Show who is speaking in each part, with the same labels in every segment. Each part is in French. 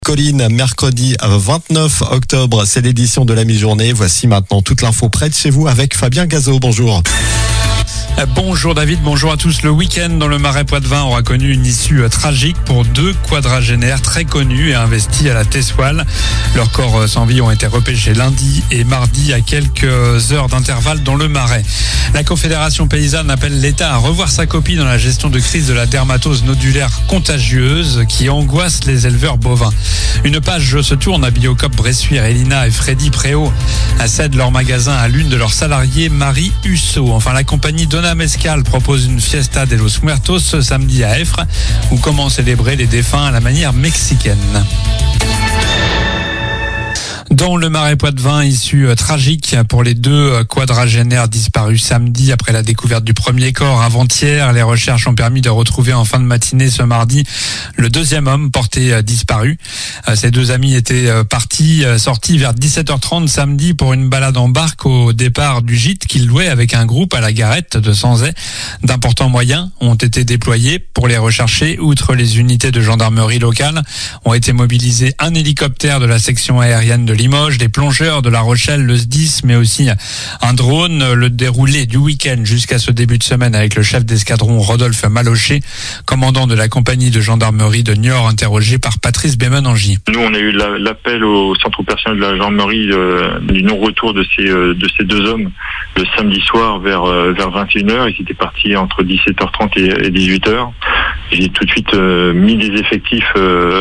Speaker 1: Colline, mercredi 29 octobre, c'est l'édition de la mi-journée. Voici maintenant toute l'info près de chez vous avec Fabien Gazot. Bonjour.
Speaker 2: Bonjour David, bonjour à tous. Le week-end dans le Marais Poitevin aura connu une issue tragique pour deux quadragénaires très connus et investis à la Tessoile. Leurs corps sans vie ont été repêchés lundi et mardi à quelques heures d'intervalle dans le Marais. La Confédération paysanne appelle l'État à revoir sa copie dans la gestion de crise de la dermatose nodulaire contagieuse qui angoisse les éleveurs bovins. Une page se tourne à Biocoop Bressuire. Elina et Freddy Préau cèdent leur magasin à l'une de leurs salariées, Marie Husso. Enfin, la compagnie Dona Mescal propose une fiesta de los muertos ce samedi à Effre, où comment célébrer les défunts à la manière mexicaine. Dans le Marais Poitevin, issue tragique pour les deux quadragénaires disparus samedi après la découverte du premier corps avant-hier. Les recherches ont permis de retrouver en fin de matinée ce mardi le deuxième homme porté disparu. Ces deux amis étaient sortis vers 17h30 samedi pour une balade en barque au départ du gîte qu'ils louaient avec un groupe à la Garette de Sanzay. D'importants moyens ont été déployés pour les rechercher. Outre les unités de gendarmerie locale, ont été mobilisés un hélicoptère de la section aérienne de Limoges, des plongeurs de La Rochelle, le SDIS, mais aussi un drone. Le déroulé du week-end jusqu'à ce début de semaine avec le chef d'escadron Rodolphe Malocher, commandant de la compagnie de gendarmerie de Niort, interrogé par Patrice Bémenangy.
Speaker 3: Nous, on a eu l'appel au centre opérationnel de la gendarmerie du non-retour de ces deux hommes le samedi soir vers 21h. Ils étaient partis entre 17h30 et 18h. J'ai tout de suite mis des effectifs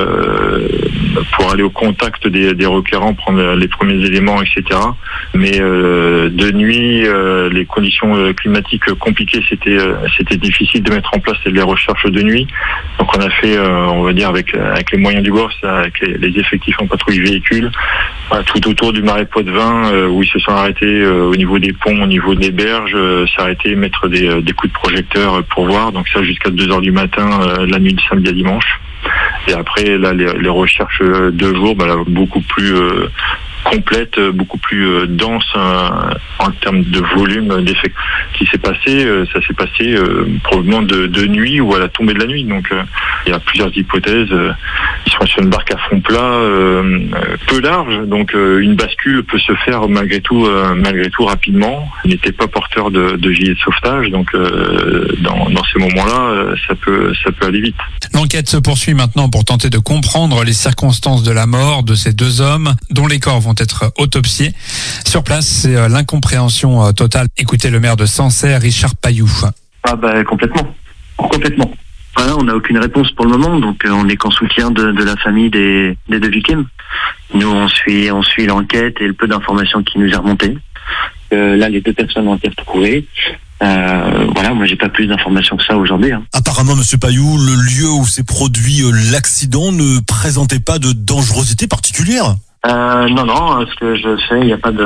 Speaker 3: pour aller au contact des requérants, prendre les premiers éléments, etc. Mais de nuit, les conditions climatiques compliquées, c'était difficile de mettre en place les recherches de nuit. Donc on a fait, on va dire, avec les moyens du bord, avec les effectifs en patrouille véhicule, tout autour du Marais Poitevin, où ils se sont arrêtés au niveau des ponts, au niveau des berges, s'arrêter, mettre des coups de projecteur pour voir. Donc ça jusqu'à 2h du matin, la nuit de samedi à dimanche. Et après, là, les recherches de jour, beaucoup plus complète, beaucoup plus dense en termes de volume d'effets. Qui s'est passé, ça s'est passé probablement de nuit ou à la tombée de la nuit. Donc il y a plusieurs hypothèses. Ils sont sur une barque à fond plat, peu large, donc une bascule peut se faire malgré tout rapidement. Ils n'étaient pas porteurs de gilet de sauvetage, donc dans ces moments-là, ça peut aller vite.
Speaker 2: L'enquête se poursuit maintenant pour tenter de comprendre les circonstances de la mort de ces deux hommes dont les corps vont être autopsiés. Sur place, c'est l'incompréhension totale. Écoutez le maire de Sancerre, Richard Pailloux.
Speaker 4: Complètement. Voilà, on n'a aucune réponse pour le moment, donc on n'est qu'en soutien de la famille des deux victimes. Nous, on suit l'enquête et le peu d'informations qui nous est remontée. Là, les deux personnes ont été retrouvées. Moi j'ai pas plus d'informations que ça aujourd'hui.
Speaker 5: Apparemment, monsieur Pailloux, le lieu où s'est produit l'accident ne présentait pas de dangerosité particulière.
Speaker 4: Non, ce que je sais, il n'y a pas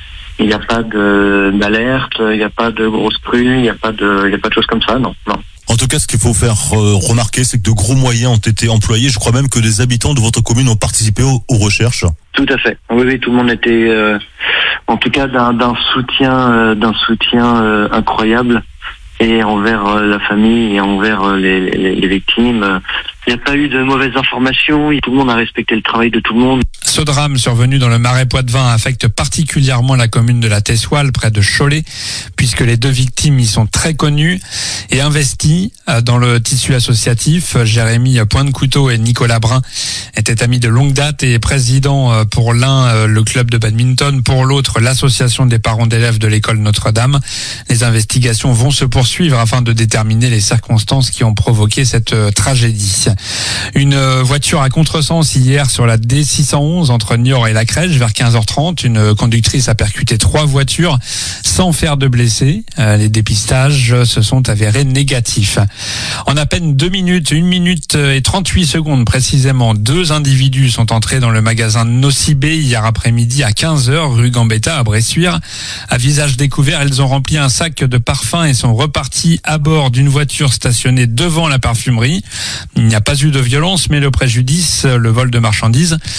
Speaker 4: d'alerte, il n'y a pas de grosse crue, il n'y a pas de choses comme ça, non.
Speaker 5: En tout cas, ce qu'il faut faire remarquer, c'est que de gros moyens ont été employés. Je crois même que des habitants de votre commune ont participé aux recherches.
Speaker 4: Tout à fait. Oui, tout le monde était, en tout cas, d'un soutien incroyable, et envers la famille et envers les victimes. Il n'y a pas eu de mauvaises informations. Tout le monde a respecté le travail de tout le monde.
Speaker 2: Ce drame survenu dans le Marais Poitevin affecte particulièrement la commune de la Tessoile, près de Cholet, puisque les deux victimes y sont très connues et investies dans le tissu associatif. Jérémy Pointe-Couteau et Nicolas Brun étaient amis de longue date et présidents pour l'un le club de badminton, pour l'autre l'association des parents d'élèves de l'école Notre-Dame. Les investigations vont se poursuivre afin de déterminer les circonstances qui ont provoqué cette tragédie. Une voiture à contresens hier sur la D611 entre Niort et La Crèche vers 15h30. Une conductrice a percuté 3 voitures sans faire de blessés. Les dépistages se sont avérés négatifs. En à peine 2 minutes, 1 minute et 38 secondes précisément, 2 individus sont entrés dans le magasin Nocibé hier après-midi à 15h rue Gambetta à Bressuire. À visage découvert, ils ont rempli un sac de parfum et sont repartis à bord d'une voiture stationnée devant la parfumerie. Il n'y a pas eu de violence, mais le préjudice, le vol de marchandises, est estimé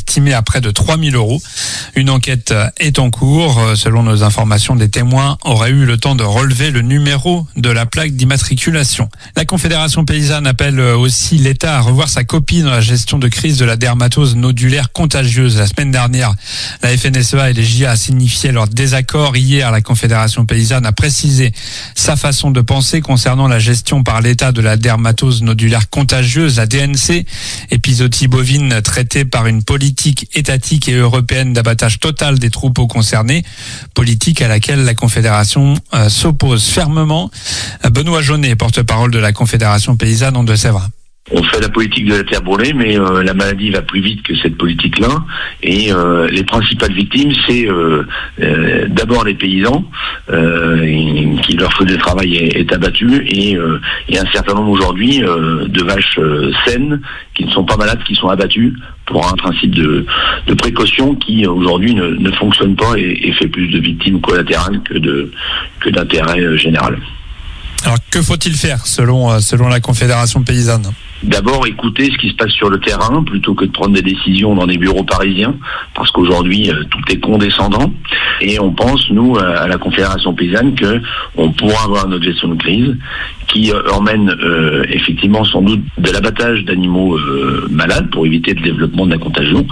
Speaker 2: estimé à près de 3 000 €. Une enquête est en cours. Selon nos informations, des témoins auraient eu le temps de relever le numéro de la plaque d'immatriculation. La Confédération paysanne appelle aussi l'État à revoir sa copie dans la gestion de crise de la dermatose nodulaire contagieuse. La semaine dernière, la FNSEA et les JA signifiaient leur désaccord. Hier, la Confédération paysanne a précisé sa façon de penser concernant la gestion par l'État de la dermatose nodulaire contagieuse, la DNC, épizootie bovine traitée par une politique étatique et européenne d'abattage total des troupeaux concernés, politique à laquelle la Confédération s'oppose fermement. Benoît Jaunet, porte-parole de la Confédération paysanne en Deux-Sèvres.
Speaker 6: On fait la politique de la terre brûlée, mais la maladie va plus vite que cette politique-là. Et les principales victimes, c'est d'abord les paysans, qui leur feu de travail est abattu, et un certain nombre aujourd'hui de vaches saines qui ne sont pas malades, qui sont abattues pour un principe de précaution qui aujourd'hui ne fonctionne pas et fait plus de victimes collatérales que d'intérêt général.
Speaker 2: Alors que faut-il faire selon la Confédération paysanne ?
Speaker 6: D'abord, écouter ce qui se passe sur le terrain plutôt que de prendre des décisions dans des bureaux parisiens, parce qu'aujourd'hui tout est condescendant. Et on pense, nous, à la Confédération paysanne, que on pourra avoir notre gestion de crise qui emmène effectivement sans doute de l'abattage d'animaux malades pour éviter le développement de la contagion,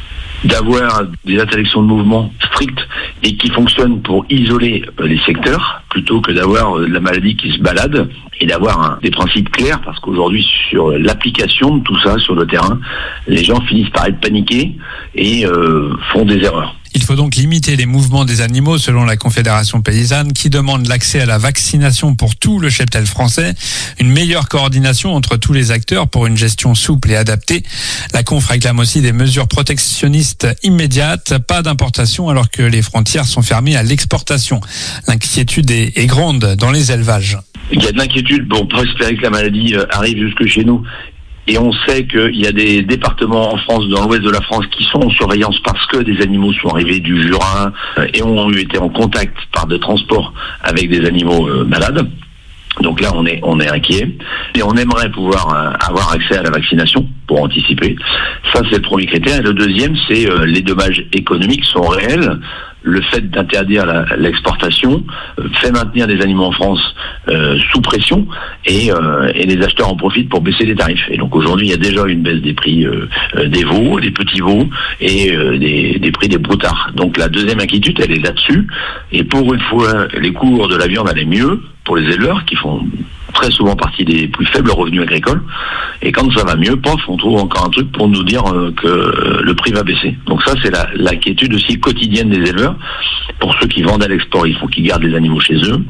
Speaker 6: d'avoir des interdictions de mouvement strictes et qui fonctionnent pour isoler les secteurs plutôt que d'avoir de la maladie qui se balade, et d'avoir des principes clairs, parce qu'aujourd'hui sur l'application de tout ça sur le terrain, les gens finissent par être paniqués et font des erreurs.
Speaker 2: Il faut donc limiter les mouvements des animaux selon la Confédération paysanne qui demande l'accès à la vaccination pour tout le cheptel français, une meilleure coordination entre tous les acteurs pour une gestion souple et adaptée. La Conf réclame aussi des mesures protectionnistes immédiates, pas d'importation alors que les frontières sont fermées à l'exportation. L'inquiétude est grande dans les élevages.
Speaker 6: Il y a de l'inquiétude, bon, pour espérer que la maladie arrive jusque chez nous. Et on sait qu'il y a des départements en France, dans l'ouest de la France, qui sont en surveillance parce que des animaux sont arrivés du Jura et ont été en contact par des transports avec des animaux malades. Donc là, on est inquiet. Et on aimerait pouvoir avoir accès à la vaccination pour anticiper. Ça, c'est le premier critère. Et le deuxième, c'est les dommages économiques sont réels. Le fait d'interdire l'exportation fait maintenir des animaux en France sous pression et les acheteurs en profitent pour baisser les tarifs. Et donc aujourd'hui, il y a déjà une baisse des prix des veaux, des petits veaux et des prix des broutards. Donc la deuxième inquiétude, elle est là-dessus. Et pour une fois, les cours de la viande allaient mieux pour les éleveurs qui font très souvent partie des plus faibles revenus agricoles. Et quand ça va mieux, on trouve encore un truc pour nous dire que le prix va baisser. Donc ça, c'est l'inquiétude aussi quotidienne des éleveurs. Pour ceux qui vendent à l'export, il faut qu'ils gardent les animaux chez eux.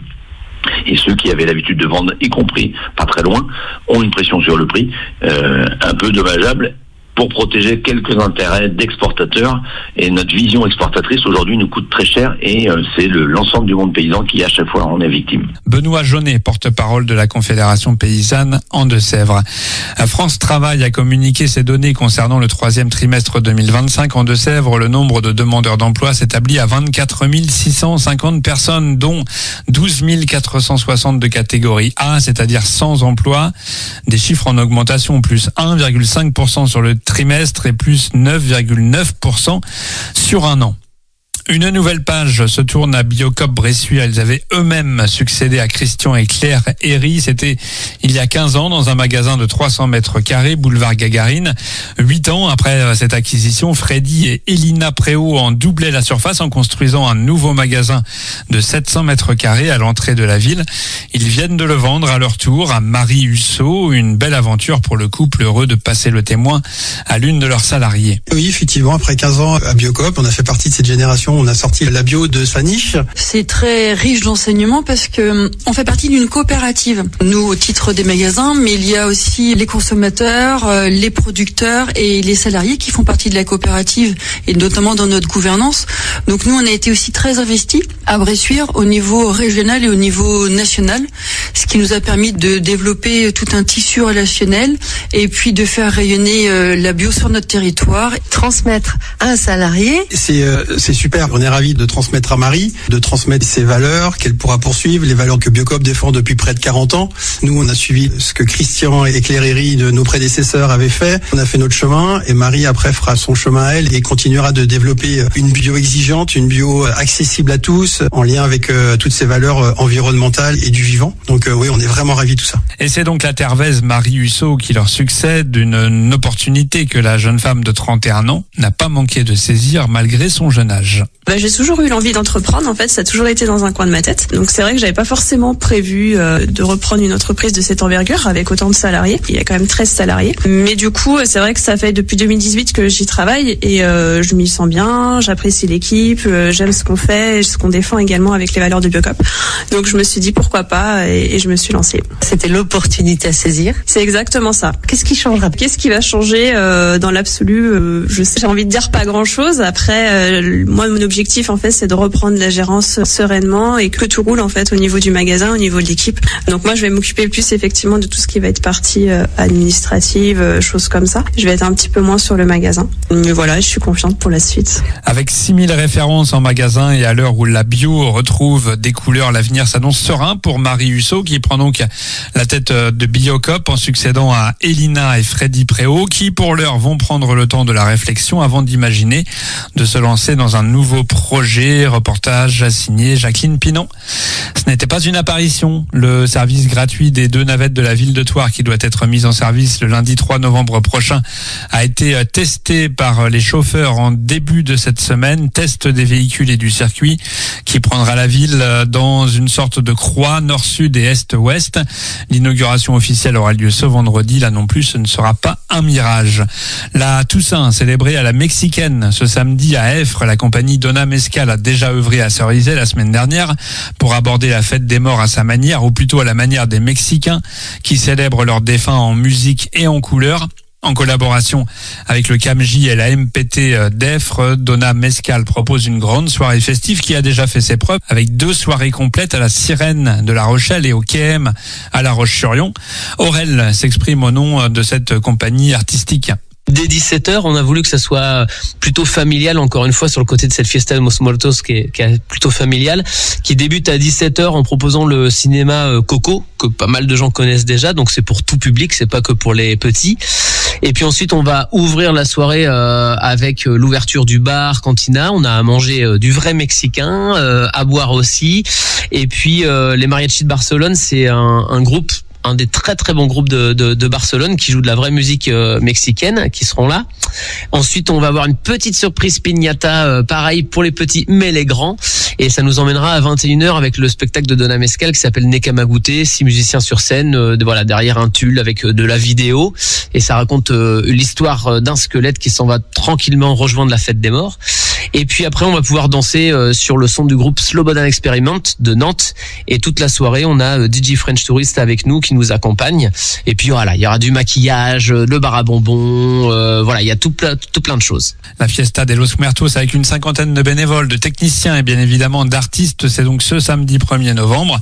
Speaker 6: Et ceux qui avaient l'habitude de vendre, y compris pas très loin, ont une pression sur le prix un peu dommageable pour protéger quelques intérêts d'exportateurs. Et notre vision exportatrice aujourd'hui nous coûte très cher et c'est l'ensemble du monde paysan qui à chaque fois en est victime.
Speaker 2: Benoît Jaunet, porte-parole de la Confédération paysanne en Deux-Sèvres. France Travail a communiqué ses données concernant le troisième trimestre 2025. En Deux-Sèvres, le nombre de demandeurs d'emploi s'établit à 24 650 personnes, dont 12 460 de catégorie A, c'est-à-dire sans emploi. Des chiffres en augmentation, plus 1,5% sur le trimestre et plus 9,9% sur un an. Une nouvelle page se tourne à Biocoop Bressuire. Ils avaient eux-mêmes succédé à Christian et Claire Herry. C'était il y a 15 ans dans un magasin de 300 mètres carrés, boulevard Gagarine. 8 ans après cette acquisition, Freddy et Elina Préau en doublaient la surface en construisant un nouveau magasin de 700 mètres carrés à l'entrée de la ville. Ils viennent de le vendre à leur tour à Marie Hussot. Une belle aventure pour le couple, heureux de passer le témoin à l'une de leurs salariées.
Speaker 7: Oui, effectivement, après 15 ans à Biocoop, on a fait partie de cette génération. On a sorti la bio de sa niche.
Speaker 8: C'est très riche d'enseignements parce que on fait partie d'une coopérative. Nous, au titre des magasins, mais il y a aussi les consommateurs, les producteurs et les salariés qui font partie de la coopérative et notamment dans notre gouvernance. Donc nous, on a été aussi très investis à Bressuire au niveau régional et au niveau national, ce qui nous a permis de développer tout un tissu relationnel et puis de faire rayonner la bio sur notre territoire.
Speaker 9: Transmettre à un salarié,
Speaker 7: c'est super faire. On est ravis de transmettre à Marie, de transmettre ses valeurs qu'elle pourra poursuivre, les valeurs que Biocoop défend depuis près de 40 ans. Nous, on a suivi ce que Christian et Cléry, de nos prédécesseurs, avaient fait. On a fait notre chemin et Marie, après, fera son chemin à elle et continuera de développer une bio exigeante, une bio accessible à tous, en lien avec toutes ces valeurs environnementales et du vivant. Donc oui, on est vraiment ravis de tout ça.
Speaker 2: Et c'est donc la Tervaise Marie Husseau qui leur succède, une opportunité que la jeune femme de 31 ans n'a pas manqué de saisir malgré son jeune âge.
Speaker 9: J'ai toujours eu l'envie d'entreprendre, en fait, ça a toujours été dans un coin de ma tête. Donc c'est vrai que j'avais pas forcément prévu de reprendre une entreprise de cette envergure avec autant de salariés. Il y a quand même 13 salariés. Mais du coup, c'est vrai que ça fait depuis 2018 que j'y travaille et je m'y sens bien, j'apprécie l'équipe, j'aime ce qu'on fait et ce qu'on défend également avec les valeurs de Biocoop. Donc je me suis dit pourquoi pas et je me suis lancée.
Speaker 10: C'était l'opportunité à saisir.
Speaker 9: C'est exactement ça.
Speaker 10: Qu'est-ce qui changera?
Speaker 9: Qu'est-ce qui va changer dans l'absolu? J'ai envie de dire pas grand-chose. Après, moi, mon objectif, en fait, c'est de reprendre la gérance sereinement et que tout roule, en fait, au niveau du magasin, au niveau de l'équipe. Donc moi, je vais m'occuper plus, effectivement, de tout ce qui va être partie administrative, choses comme ça. Je vais être un petit peu moins sur le magasin. Mais voilà, je suis confiante pour la suite.
Speaker 2: Avec 6000 références en magasin et à l'heure où la bio retrouve des couleurs, l'avenir s'annonce serein pour Marie Husseau qui prend donc la tête de Biocoop en succédant à Elina et Freddy Préau qui, pour l'heure, vont prendre le temps de la réflexion avant d'imaginer de se lancer dans un nouveau projet. Reportage signé Jacqueline Pinon. Ce n'était pas une apparition. Le service gratuit des 2 navettes de la ville de Thouars qui doit être mis en service le lundi 3 novembre prochain a été testé par les chauffeurs en début de cette semaine. Test des véhicules et du circuit qui prendra la ville dans une sorte de croix nord-sud et est-ouest. L'inauguration officielle aura lieu ce vendredi. Là non plus, ce ne sera pas un mirage. La Toussaint, célébrée à la mexicaine ce samedi à Effres, la compagnie Dona Mezcal a déjà œuvré à Cerizay la semaine dernière pour aborder la fête des morts à sa manière, ou plutôt à la manière des Mexicains qui célèbrent leurs défunts en musique et en couleurs. En collaboration avec le CAMJ et la MPT d'Effres, Dona Mezcal propose une grande soirée festive qui a déjà fait ses preuves avec 2 soirées complètes à la Sirène de La Rochelle et au KM à La Roche-sur-Yon. Aurel s'exprime au nom de cette compagnie artistique.
Speaker 11: Dès 17h, on a voulu que ça soit plutôt familial, encore une fois, sur le côté de cette Fiesta de Los Muertos qui est plutôt familiale, qui débute à 17h en proposant le cinéma Coco, que pas mal de gens connaissent déjà, donc c'est pour tout public, c'est pas que pour les petits. Et puis ensuite, on va ouvrir la soirée avec l'ouverture du bar Cantina. On a à manger du vrai mexicain, à boire aussi. Et puis les Mariachis de Barcelone, c'est un groupe, un des très très bons groupes de Barcelone qui joue de la vraie musique mexicaine, qui seront là. Ensuite, on va avoir une petite surprise piñata, pareil pour les petits mais les grands. Et ça nous emmènera à 21h avec le spectacle de Dona Mezcal qui s'appelle Nekamagute, 6 musiciens sur scène, voilà, derrière un tulle avec de la vidéo. Et ça raconte l'histoire d'un squelette qui s'en va tranquillement rejoindre la fête des morts. Et puis après, on va pouvoir danser sur le son du groupe Slobodan Experiment de Nantes. Et toute la soirée, on a DJ French Tourist avec nous qui nous accompagne. Et puis voilà, il y aura du maquillage, le bar à bonbons, voilà, il y a tout plein de choses.
Speaker 2: La Fiesta de Los Muertos avec une 50aine de bénévoles, de techniciens et bien évidemment d'artistes, c'est donc ce samedi 1er novembre.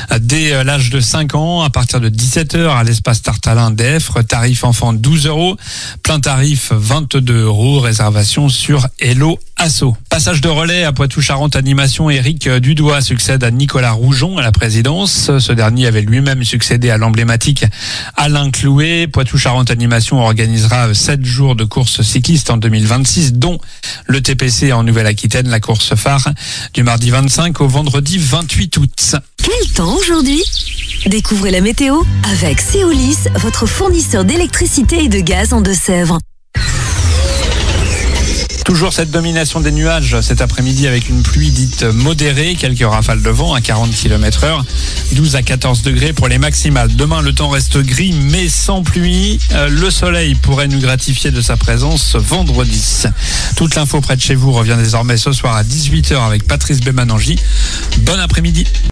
Speaker 2: Dès l'âge de 5 ans, à partir de 17h à l'espace Tartalin d'Effres, tarif enfant 12 €, plein tarif 22 €, réservation sur Hello Asso. Passage de relais à Poitou-Charentes Animation, Éric Dudois succède à Nicolas Roujon à la présidence. Ce dernier avait lui-même succédé à l'emblématique Alain Clouet. Poitou-Charentes Animation organisera 7 jours de course cycliste en 2026, dont le TPC en Nouvelle-Aquitaine, la course phare du mardi 25 au vendredi 28 août.
Speaker 12: Quel temps aujourd'hui ? Découvrez la météo avec Céolis, votre fournisseur d'électricité et de gaz en Deux-Sèvres.
Speaker 2: Toujours cette domination des nuages cet après-midi avec une pluie dite modérée, quelques rafales de vent à 40 km/h, 12 à 14 degrés pour les maximales. Demain, le temps reste gris mais sans pluie. Le soleil pourrait nous gratifier de sa présence vendredi. Toute l'info près de chez vous revient désormais ce soir à 18h avec Patrice Bémanangi. Bon après-midi.